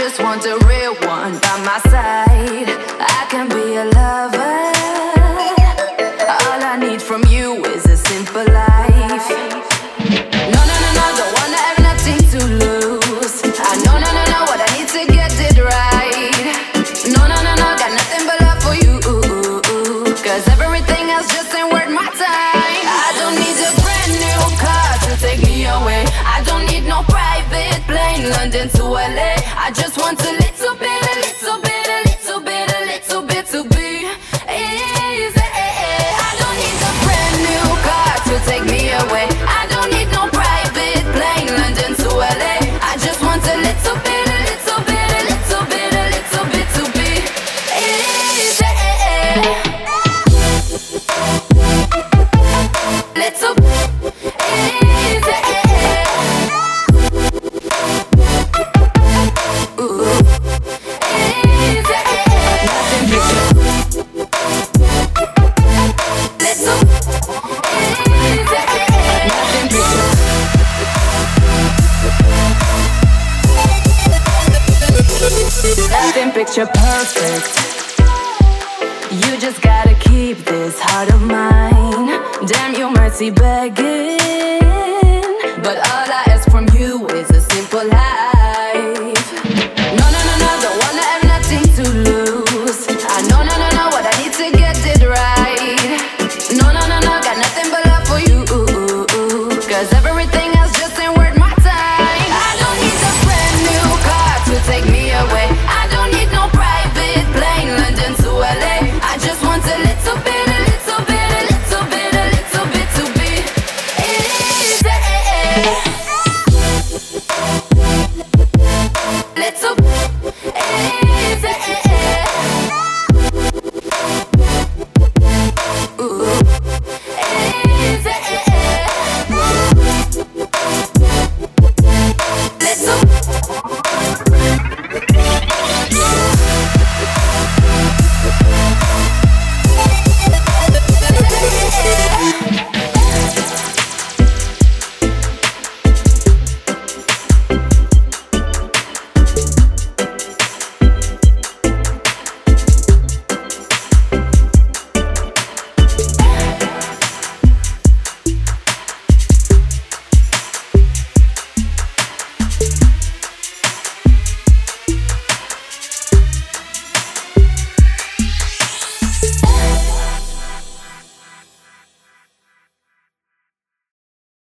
just want a real one by my side. I can be a lover. All I need from you is a simple life. No, no, no, no, don't wanna have nothing to lose. I know, no, no, no, what I need to get it right. No, no, no, no, got nothing but love for you. Cause everything else just ain't worth my time. I don't need a brand new car to take me away. I don't need no private plane, London to LA. I just want a little bit, a little bit, a little bit, a little bit to be easy. I don't need a brand new car to take me away. I don't need no private plane, London to LA. I just want a little bit, a little bit, a little bit, a little bit to be easy. Little easy. Nothing picture perfect. You just gotta keep this heart of mine. Damn, you mercy begging, but all I